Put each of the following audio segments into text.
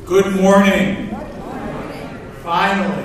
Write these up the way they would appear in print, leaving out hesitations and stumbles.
Good morning. Finally.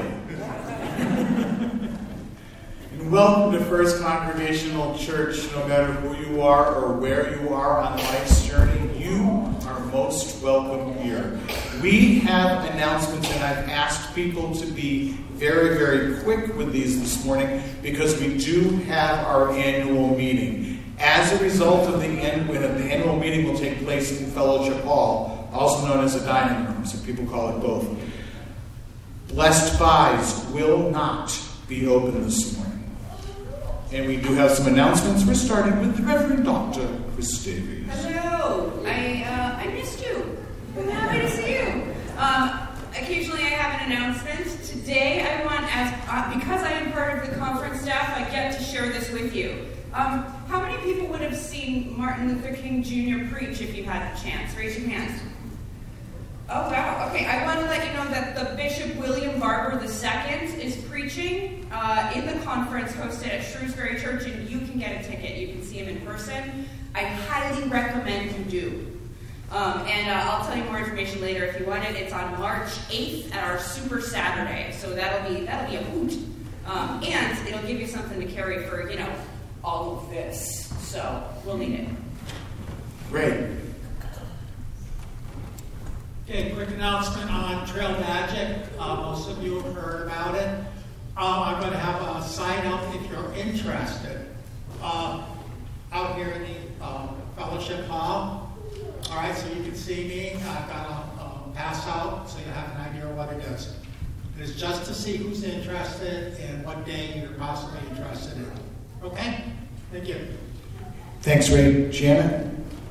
And welcome to First Congregational Church. No matter who you are or where you are on life's journey, you are most welcome here. We have announcements, and I've asked people to be very, very quick with these this morning because we do have our annual meeting. As a result of the annual meeting will take place in Fellowship Hall, also known as a dining room, so people call it both. Blessed Buys will not be open this morning. And we do have some announcements. We're starting with the Reverend Dr. Chris Davies. Hello. I missed you. I'm happy to see you. Occasionally I have an announcement. Today I want, because I am part of the conference staff, I get to share this with you. How many people would have seen Martin Luther King Jr. preach if you had a chance? Raise your hands. Oh, wow. Okay, I want to let you know that the Bishop William Barber II is preaching in the conference hosted at Shrewsbury Church, and you can get a ticket. You can see him in person. I highly recommend you do. And I'll tell you more information later if you want it. It's on March 8th at our Super Saturday, so that'll be a hoot. And it'll give you something to carry for, all of this. So we'll need it. Great. Okay, quick announcement on Trail Magic. Most of you have heard about it. I'm going to have a sign up if you're interested out here in the Fellowship Hall. All right, so you can see me. I've got a pass out so you have an idea of what it is. It is just to see who's interested and what day you're possibly interested in. Okay? Thank you. Thanks, Ray. Janet?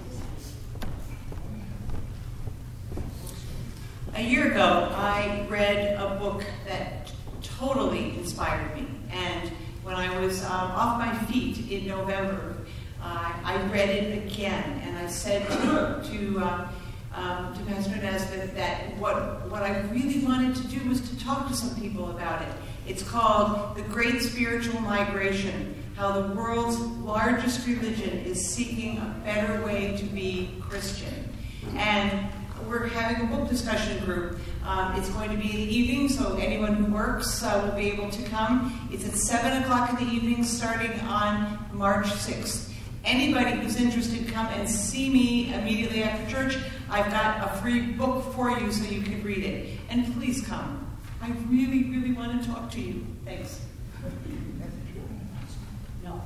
A year ago, I read a book that totally inspired me. And when I was off my feet in November, I read it again. And I said to Pastor Nesbitt that what I really wanted to do was to talk to some people about it. It's called The Great Spiritual Migration, How the World's Largest Religion is Seeking a Better Way to Be Christian. And we're having a book discussion group. It's going to be in the evening, so anyone who works will be able to come. It's at 7 o'clock in the evening, starting on March 6th. Anybody who's interested, come and see me immediately after church. I've got a free book for you so you can read it. And please come. I really, really want to talk to you. Thanks. No.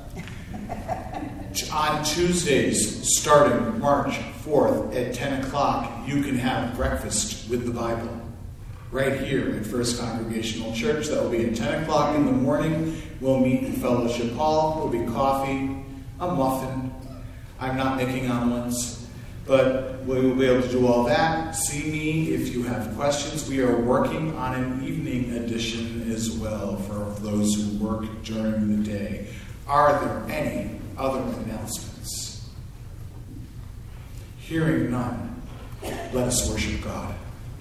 On Tuesdays, starting March 4th at 10 o'clock, you can have breakfast with the Bible right here at First Congregational Church. That will be at 10 o'clock in the morning. We'll meet in Fellowship Hall. There'll be coffee, a muffin. I'm not making omelets, but we will be able to do all that. See me if you have questions. We are working on an evening edition as well for those who work during the day. Are there any other announcements? Hearing none, let us worship God.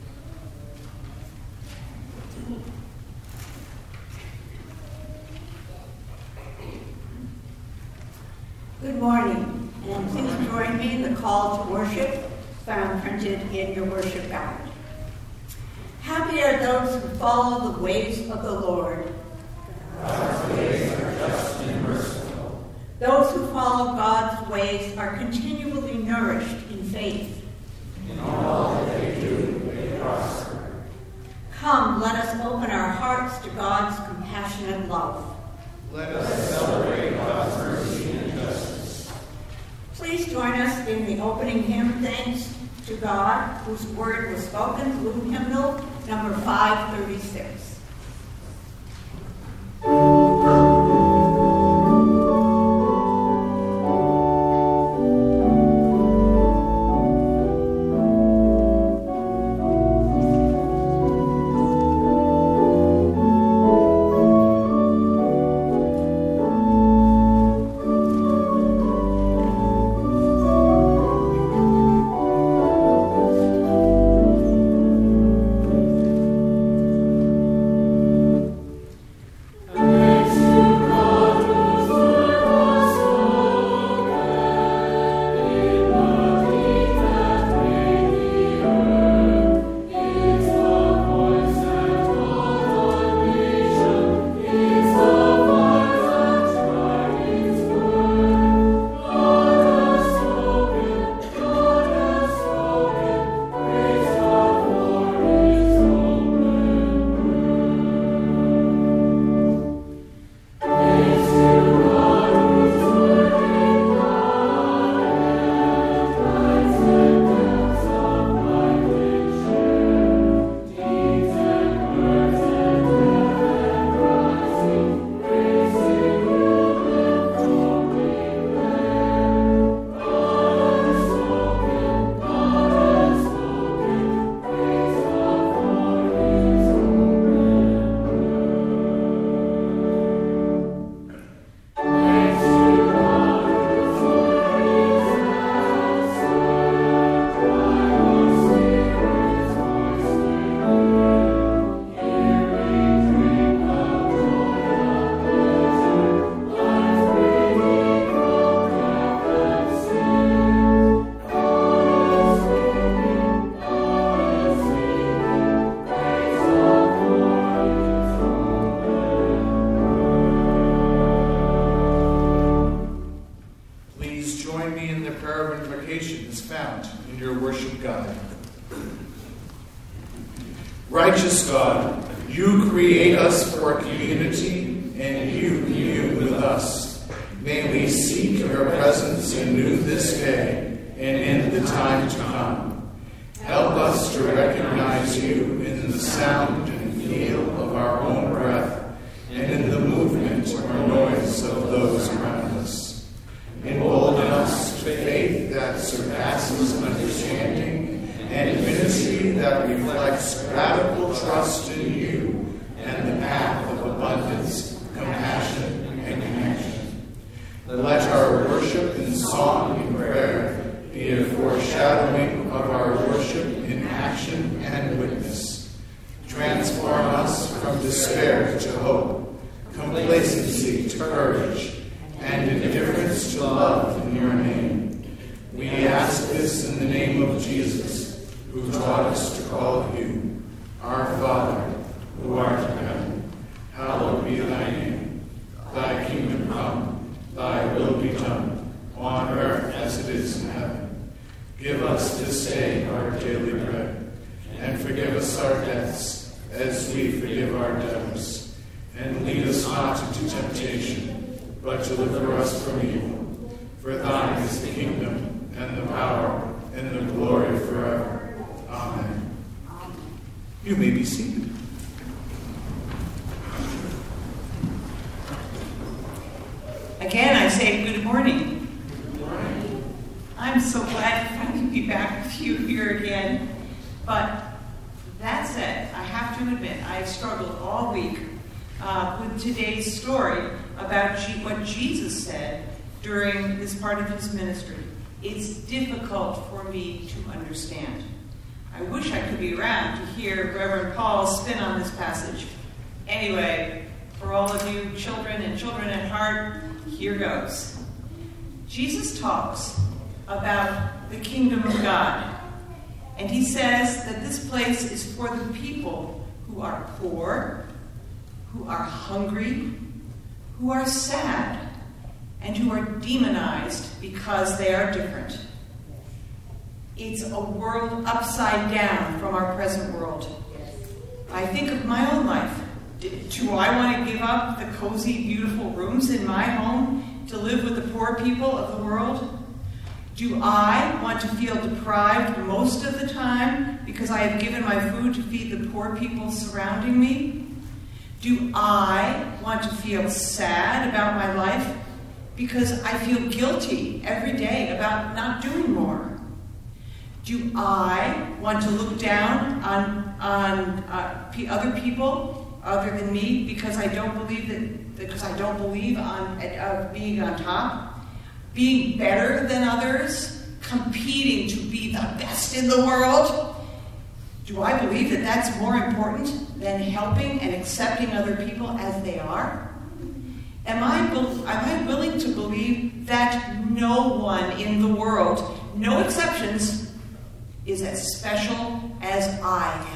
Good morning, and please join me in the call to worship found printed in your worship guide. Happy are those who follow the ways of the Lord. God's ways are just and merciful. Those who follow God's ways are continually nourished in faith. In all that they do, they prosper. Come, let us open our hearts to God's compassionate love. Let us celebrate God's mercy and justice. Please join us in the opening hymn, Thanks to God, whose word was spoken, Blue Hymnal, number 536. gracious God, you create us for community, and you commune with us. May we seek your presence anew this day and in the time to come. Help us to recognize you in the sound and feel of our own breath and in the movement or noise of those around us. Embolden us to faith that surpasses understanding and ministry that reflects radical trust in you and the path of abundance, compassion, and connection. Let our worship in song and prayer be a foreshadowing of our worship in action and witness. Transform us from despair to hope, complacency to courage, and indifference to love in your name. We ask this in the name of Jesus, who taught us to call you, our Father, who art in heaven. Hallowed be thy name. Thy kingdom come, thy will be done, on earth as it is in heaven. Give us this day our daily bread, and forgive us our debts, as we forgive our debtors. And lead us not into temptation, but deliver us from evil. For thine is the kingdom, and the power, and the glory forever. Amen. You may be seated. Again, I say good morning. Good morning. I'm so glad to finally be back with you here again. But that said, I have to admit, I've struggled all week with today's story about what Jesus said during this part of his ministry. It's difficult for me to understand. I wish I could be around to hear Reverend Paul's spin on this passage. Anyway, for all of you children and children at heart, here goes. Jesus talks about the kingdom of God, and he says that this place is for the people who are poor, who are hungry, who are sad, and who are demonized because they are different. It's a world upside down from our present world. I think of my own life. Do I want to give up the cozy, beautiful rooms in my home to live with the poor people of the world? Do I want to feel deprived most of the time because I have given my food to feed the poor people surrounding me? Do I want to feel sad about my life because I feel guilty every day about not doing more? Do I want to look down on other people other than me because I don't believe on being on top, being better than others, competing to be the best in the world? Do I believe that that's more important than helping and accepting other people as they are? Am I willing to believe that no one in the world, no exceptions, is as special as I am?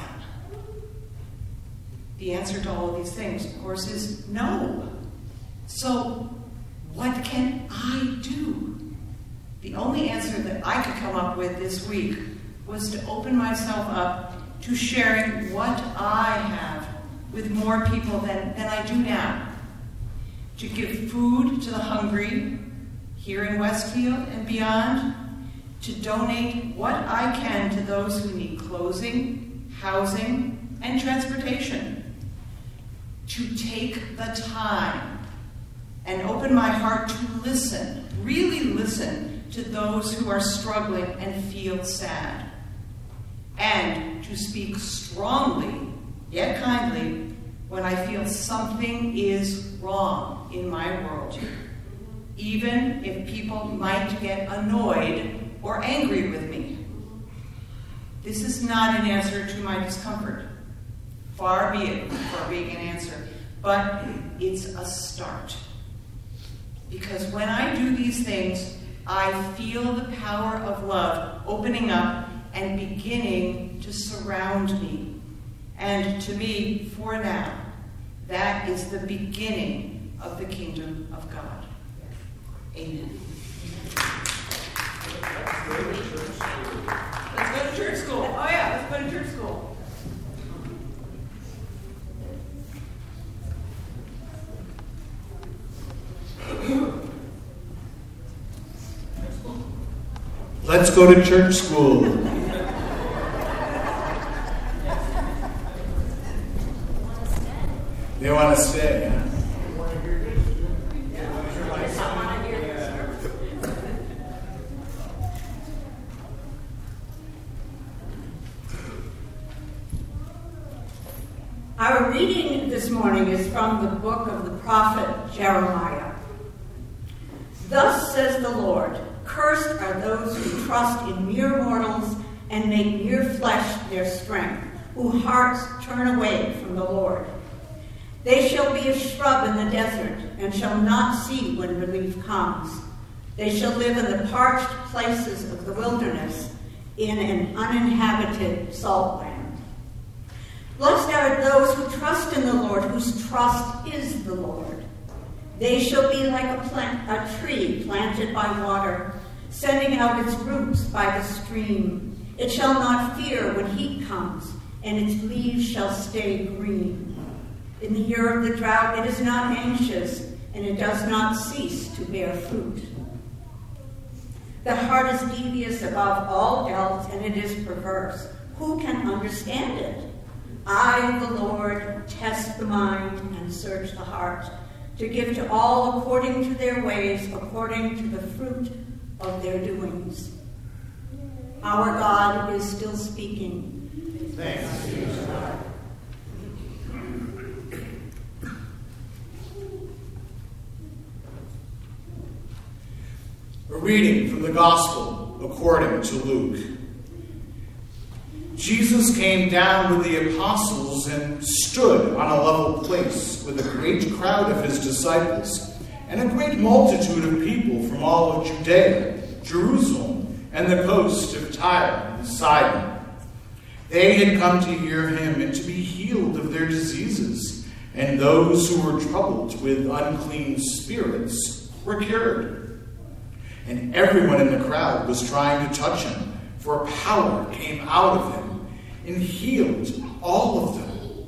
The answer to all of these things, of course, is no. So, what can I do? The only answer that I could come up with this week was to open myself up to sharing what I have with more people than I do now. To give food to the hungry here in Westfield and beyond. To donate what I can to those who need clothing, housing, and transportation. To take the time and open my heart to listen, really listen to those who are struggling and feel sad. And to speak strongly, yet kindly, when I feel something is wrong in my world, even if people might get annoyed or angry with me. This is not an answer to my discomfort. Far be it from being an answer, but it's a start. Because when I do these things, I feel the power of love opening up and beginning to surround me. And to me, for now, that is the beginning of the kingdom of God. Amen. Let's go to church school. Oh yeah, let's go to church school. Let's go to church school. They want to stay. Our reading this morning is from the book of the prophet Jeremiah. Thus says the Lord, cursed are those who trust in mere mortals and make mere flesh their strength, whose hearts turn away from the Lord. They shall be a shrub in the desert and shall not see when relief comes. They shall live in the parched places of the wilderness, in an uninhabited salt land. Blessed are those who trust in the Lord, whose trust is the Lord. They shall be like a tree planted by water, sending out its roots by the stream. It shall not fear when heat comes, and its leaves shall stay green. In the year of the drought it is not anxious, and it does not cease to bear fruit. The heart is devious above all else, and it is perverse. Who can understand it? I, the Lord, test the mind and search the heart, to give to all according to their ways, according to the fruit of their doings. Our God is still speaking. Thanks be to God. A reading from the Gospel according to Luke. Jesus came down with the apostles and stood on a level place with a great crowd of his disciples and a great multitude of people from all of Judea, Jerusalem, and the coast of Tyre and Sidon. They had come to hear him and to be healed of their diseases, and those who were troubled with unclean spirits were cured. And everyone in the crowd was trying to touch him, for power came out of him and healed all of them.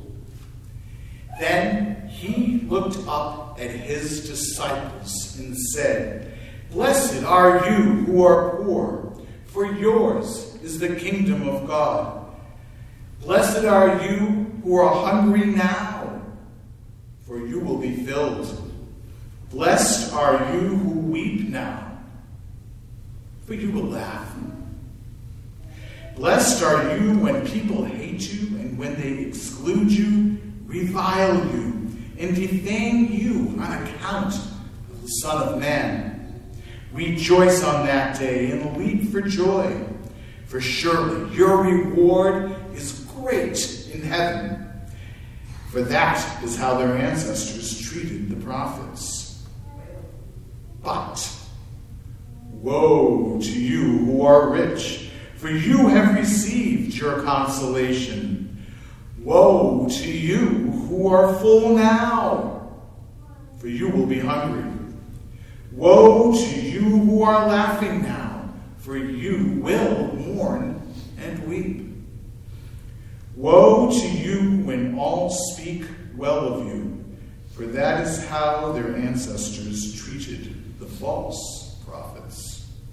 Then he looked up at his disciples and said, Blessed are you who are poor, for yours is the kingdom of God. Blessed are you who are hungry now, for you will be filled. Blessed are you who weep now, for you will laugh. Blessed are you when people hate you and when they exclude you, revile you, and defame you on account of the Son of Man. Rejoice on that day and leap for joy, for surely your reward is great in heaven. For that is how their ancestors treated the prophets. But woe to you who are rich, for you have received your consolation. Woe to you who are full now, for you will be hungry. Woe to you who are laughing now, for you will mourn and weep. Woe to you when all speak well of you, for that is how their ancestors treated the false prophets.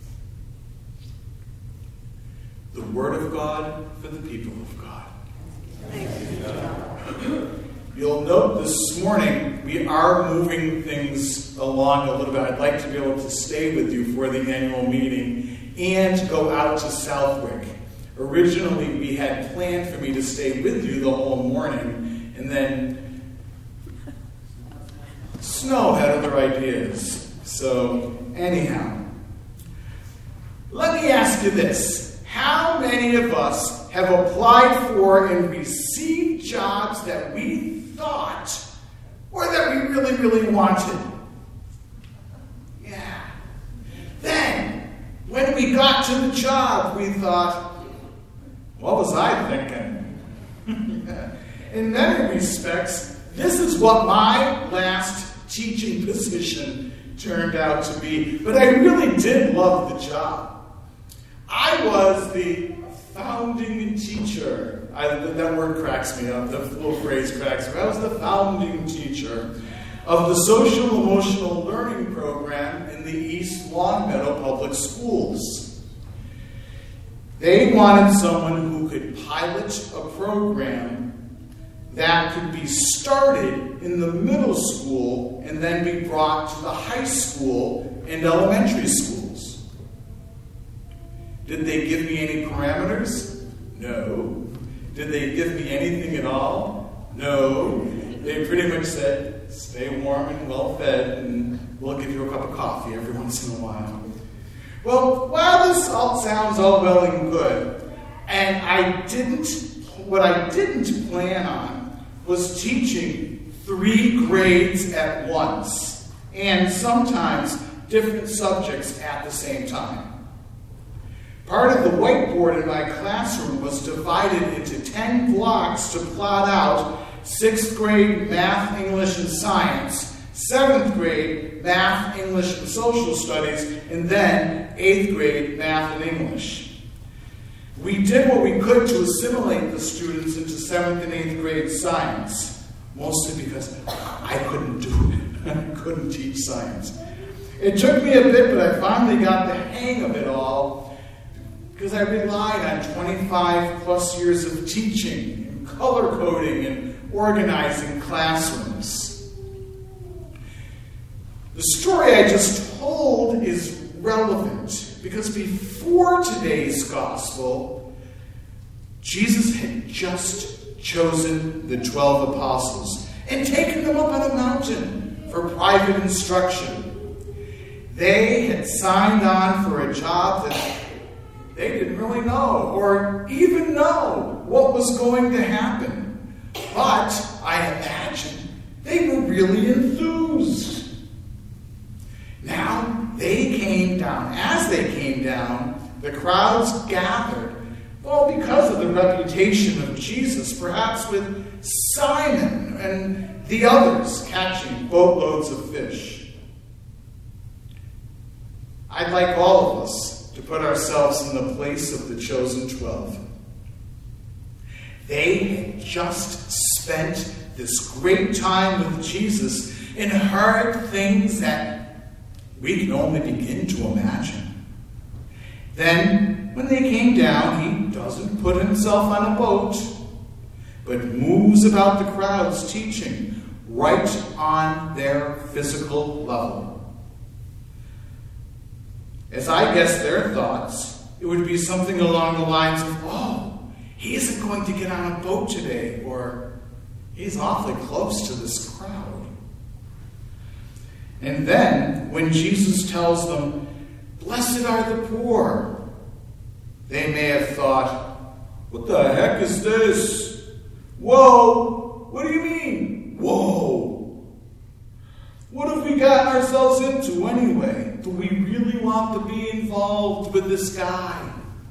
The word of God for the people of God. You'll note this morning we are moving things along a little bit. I'd like to be able to stay with you for the annual meeting and go out to Southwick. Originally, we had planned for me to stay with you the whole morning, and then Snow had other ideas. So, anyhow, let me ask you this. How many of us have applied for and received jobs that we thought or that we really, really wanted? Yeah. Then, when we got to the job, we thought, what was I thinking? In many respects, this is what my last teaching position turned out to be. But I really did love the job. I was the founding teacher. That word cracks me up. The little phrase cracks me up. I was the founding teacher of the Social Emotional Learning Program in the East Longmeadow Public Schools. They wanted someone who could pilot a program that could be started in the middle school and then be brought to the high school and elementary schools. Did they give me any parameters? No. Did they give me anything at all? No. They pretty much said, stay warm and well fed, and we'll give you a cup of coffee every once in a while. Well, while this all sounds all well and good, and what I didn't plan on was teaching 3 grades at once, and sometimes different subjects at the same time. Part of the whiteboard in my classroom was divided into 10 blocks to plot out 6th grade math, English, and science, 7th grade math, English, and social studies, and then 8th grade math and English. We did what we could to assimilate the students into 7th and 8th grade science, mostly because I couldn't do it. I couldn't teach science. It took me a bit, but I finally got the hang of it all because I relied on 25 plus years of teaching and color coding and organizing classrooms. The story I just told is relevant because before today's gospel, Jesus had just chosen the 12 apostles and taken them up on a mountain for private instruction. They had signed on for a job that they didn't really know or even know what was going to happen. But I imagine they were really enthused. Now, they came down. As they came down, the crowds gathered, well, because of the reputation of Jesus, perhaps with Simon and the others catching boatloads of fish. I'd like all of us to put ourselves in the place of the chosen 12. They had just spent this great time with Jesus and heard things that we can only begin to imagine. Then, when they came down, he doesn't put himself on a boat, but moves about the crowds teaching right on their physical level. As I guess their thoughts, it would be something along the lines of, oh, he isn't going to get on a boat today, or he's awfully close to this crowd. And then, when Jesus tells them, blessed are the poor, they may have thought, what the heck is this? Whoa! What do you mean? Whoa! What have we gotten ourselves into anyway? Do we really want to be involved with this guy?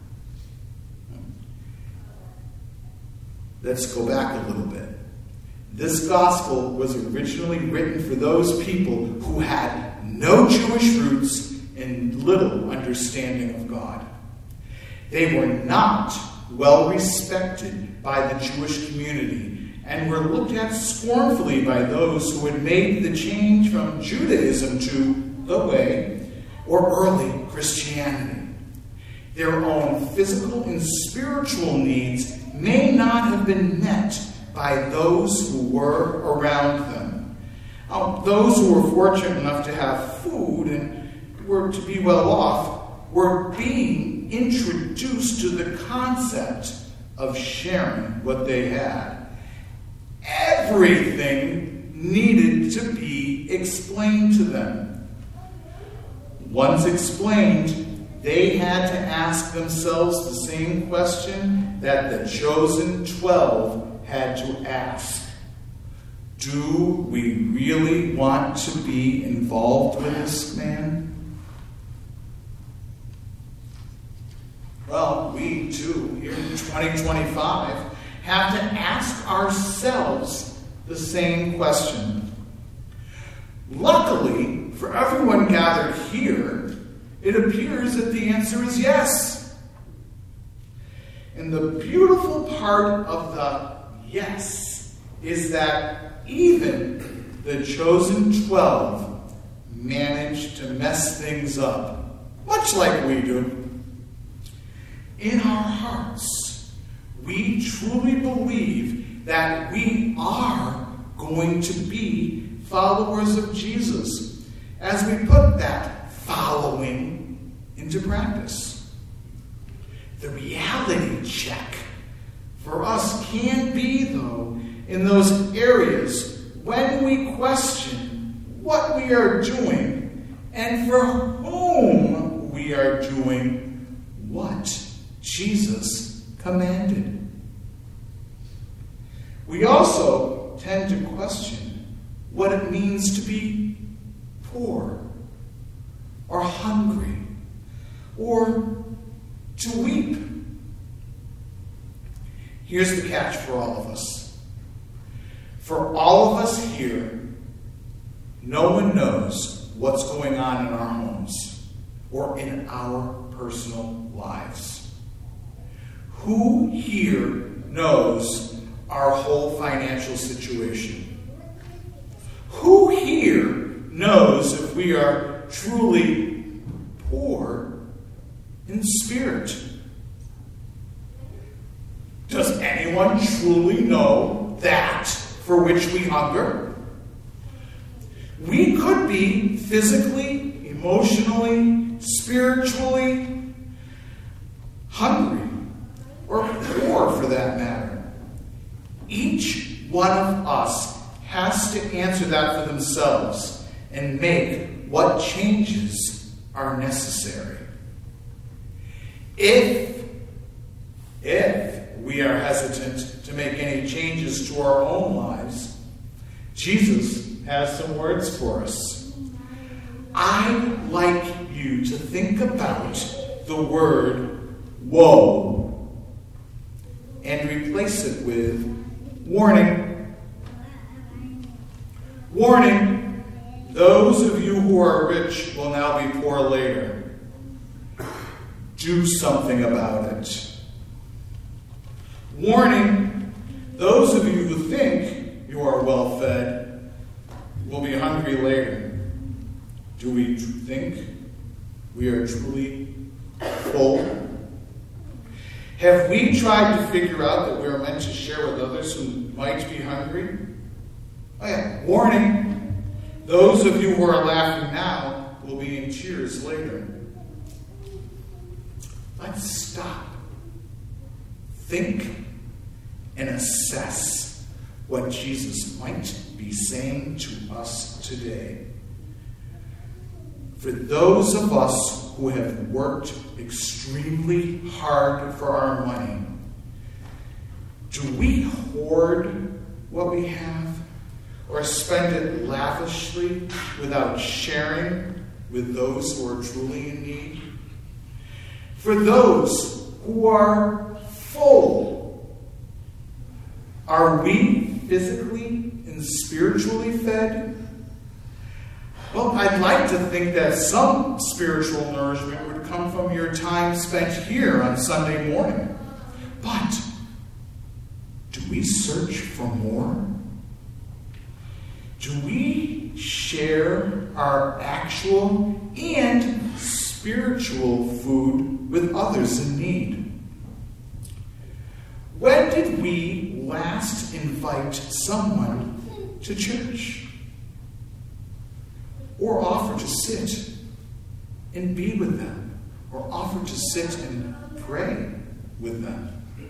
Let's go back a little bit. This gospel was originally written for those people who had no Jewish roots and little understanding of God. They were not well respected by the Jewish community and were looked at scornfully by those who had made the change from Judaism to the Way or early Christianity. Their own physical and spiritual needs may not have been met by those who were around them. Those who were fortunate enough to have food and were to be well off were being introduced to the concept of sharing what they had. Everything needed to be explained to them. Once explained, they had to ask themselves the same question that the chosen 12 had to ask. Do we really want to be involved with this man? Well, we too, here in 2025, have to ask ourselves the same question. Luckily, for everyone gathered here, it appears that the answer is yes. And the beautiful part of the yes is that even the chosen 12 managed to mess things up, much like we do. in our hearts, we truly believe that we are going to be followers of Jesus as we put that following into practice. The reality check for us can be, though, in those areas when we question what we are doing and for whom we are doing what Jesus commanded. We also tend to question what it means to be poor or hungry or to weep. Here's the catch for all of us. For all of us here, no one knows what's going on in our homes or in our personal lives. Who here knows our whole financial situation? Who here knows if we are truly poor in spirit? Does anyone truly know that for which we hunger? We could be physically, emotionally, spiritually hungry, or poor for that matter. Each one of us has to answer that for themselves and make what changes are necessary. If we are hesitant to make any changes to our own lives, Jesus has some words for us. I'd like you to think about the word woe and replace it with warning. Warning, those of you who are rich will now be poor later. Do something about it. Warning, those of you who think you are well fed will be hungry later. Do we think we are truly full? Have we tried to figure out that we are meant to share with others who might be hungry? Oh yeah, warning, those of you who are laughing now will be in tears later. Let's stop. Think and assess what Jesus might be saying to us today. For those of us who have worked extremely hard for our money, do we hoard what we have or spend it lavishly without sharing with those who are truly in need? For those who are full, are we physically and spiritually fed? Well, I'd like to think that some spiritual nourishment would come from your time spent here on Sunday morning. But do we search for more? Do we share our actual and spiritual food with others in need? When did we last invite someone to church? Or offer to sit and be with them? Or offer to sit and pray with them?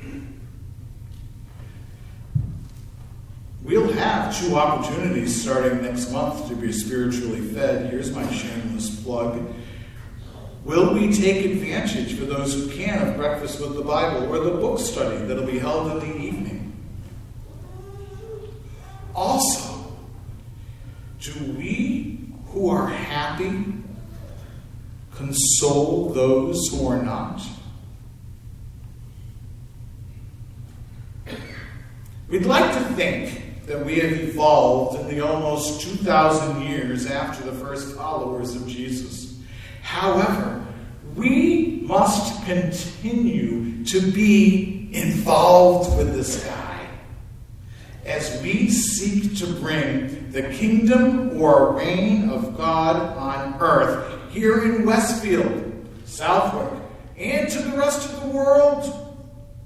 We'll have 2 opportunities starting next month to be spiritually fed. Here's my shameless plug. Will we take advantage, for those who can, of Breakfast with the Bible or the book study that'll be held in the evening? Also, do we who are happy console those who are not? We'd like to think that we have evolved in the almost 2,000 years after the first followers of Jesus. However, we must continue to be involved with this guy as we seek to bring the kingdom or reign of God on earth here in Westfield, Southwick, and to the rest of the world.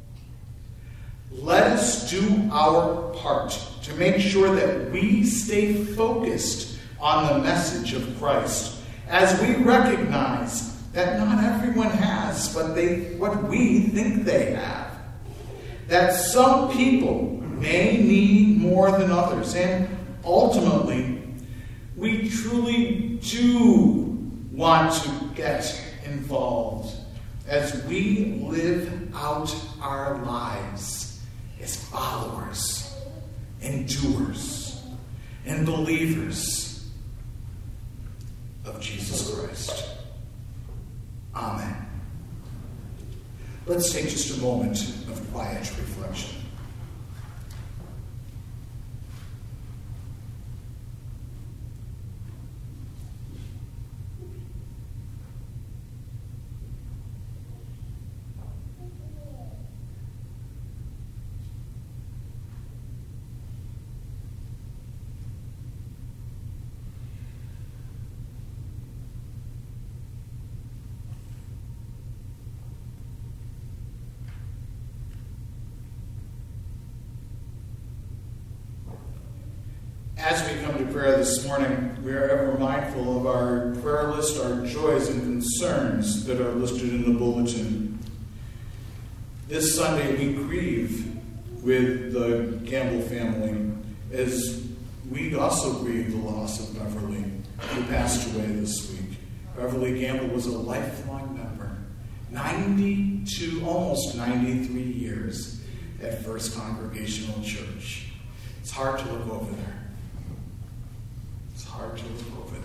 Let us do our part to make sure that we stay focused on the message of Christ, as we recognize that not everyone has what we think they have. That some people may need more than others, and ultimately, we truly do want to get involved as we live out our lives as followers and doers and believers of Jesus Christ. Amen. Let's take just a moment of quiet reflection. As we come to prayer this morning, we are ever mindful of our prayer list, our joys and concerns that are listed in the bulletin. This Sunday we grieve with the Gamble family, as we also grieve the loss of Beverly, who passed away this week. Beverly Gamble was a lifelong member, 92, almost 93 years at First Congregational Church. It's hard to look over there. Hard to look over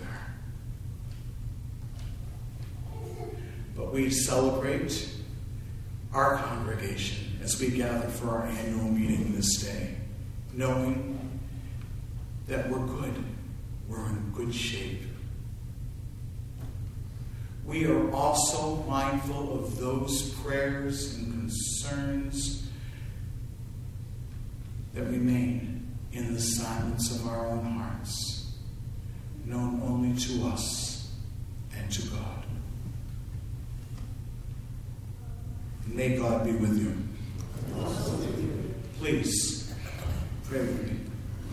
there. But we celebrate our congregation as we gather for our annual meeting this day, knowing that we're good. We're in good shape. We are also mindful of those prayers and concerns that remain in the silence of our own hearts, known only to us and to God. May God be with you. Please pray with me.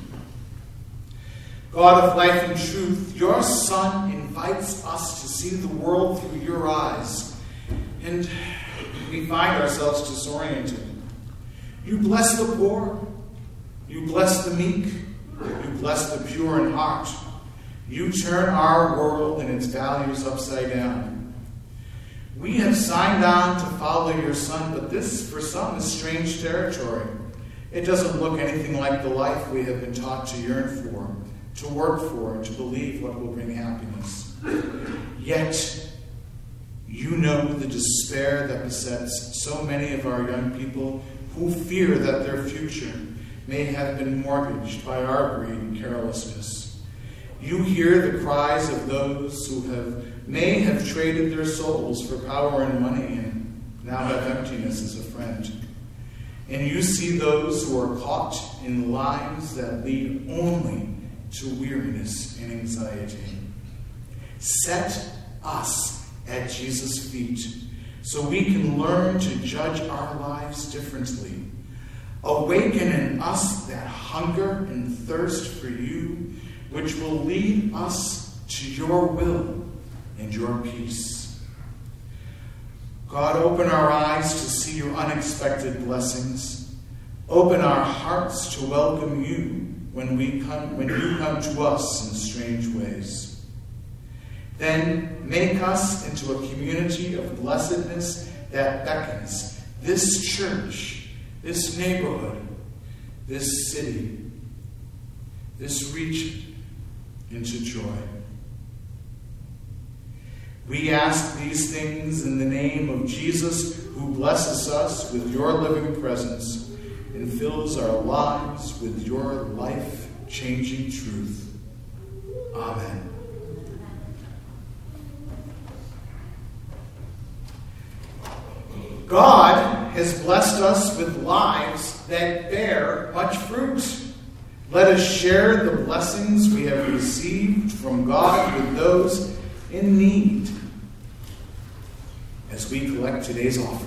God of life and truth, your Son invites us to see the world through your eyes, and we find ourselves disoriented. You bless the poor, you bless the meek, you bless the pure in heart. You turn our world and its values upside down. We have signed on to follow your Son, but this, for some, is strange territory. It doesn't look anything like the life we have been taught to yearn for, to work for, and to believe what will bring happiness. Yet, you know the despair that besets so many of our young people who fear that their future may have been mortgaged by our greed and carelessness. You hear the cries of those who may have traded their souls for power and money and now have emptiness as a friend. And you see those who are caught in lives that lead only to weariness and anxiety. Set us at Jesus' feet so we can learn to judge our lives differently. Awaken in us that hunger and thirst for you, which will lead us to your will and your peace. God, open our eyes to see your unexpected blessings. Open our hearts to welcome you when you come to us in strange ways. Then make us into a community of blessedness that beckons this church, this neighborhood, this city, this region into joy. We ask these things in the name of Jesus, who blesses us with your living presence and fills our lives with your life-changing truth. Amen. God has blessed us with lives that bear much fruit. Let us share the blessings we have received from God with those in need, as as we collect today's offering.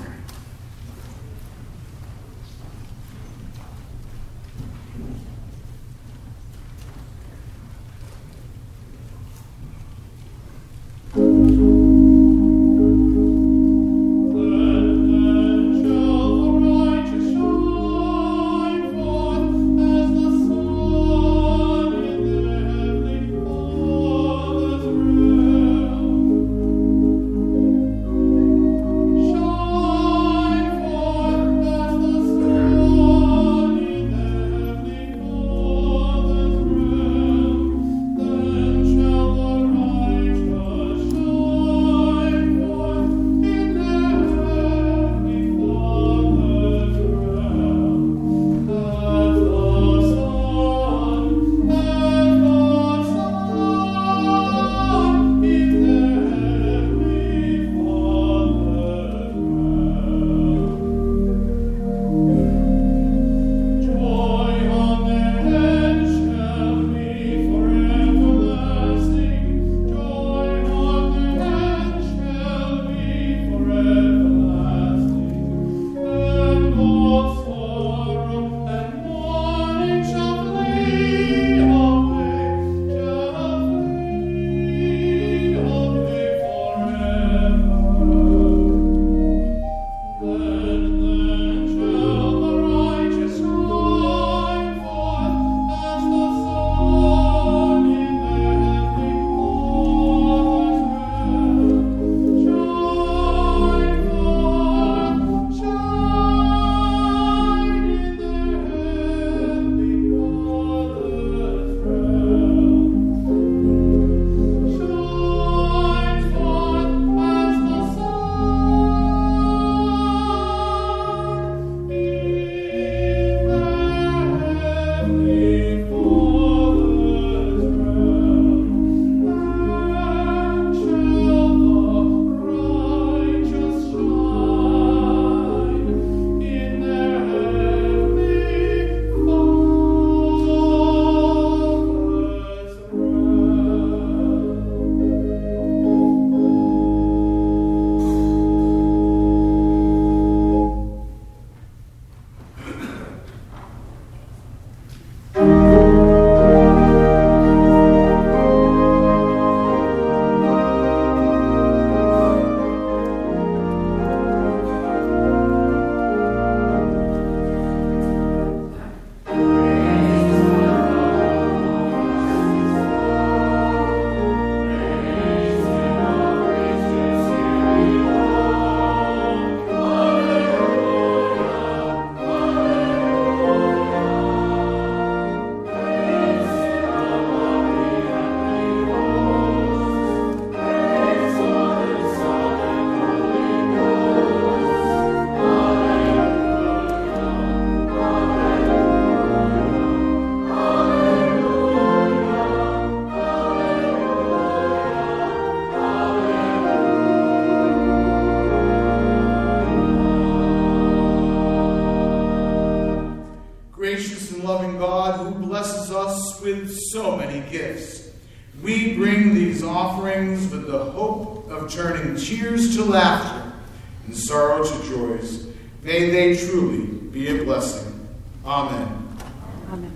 So many gifts. We bring these offerings with the hope of turning tears to laughter and sorrow to joys. May they truly be a blessing. Amen. Amen.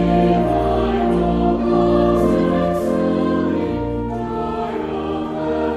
Amen.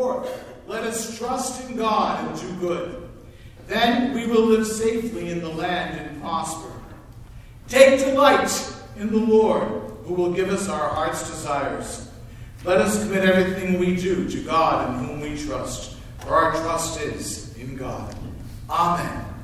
forth. Let us trust in God and do good. Then we will live safely in the land and prosper. Take delight in the Lord, who will give us our heart's desires. Let us commit everything we do to God in whom we trust, for our trust is in God. Amen.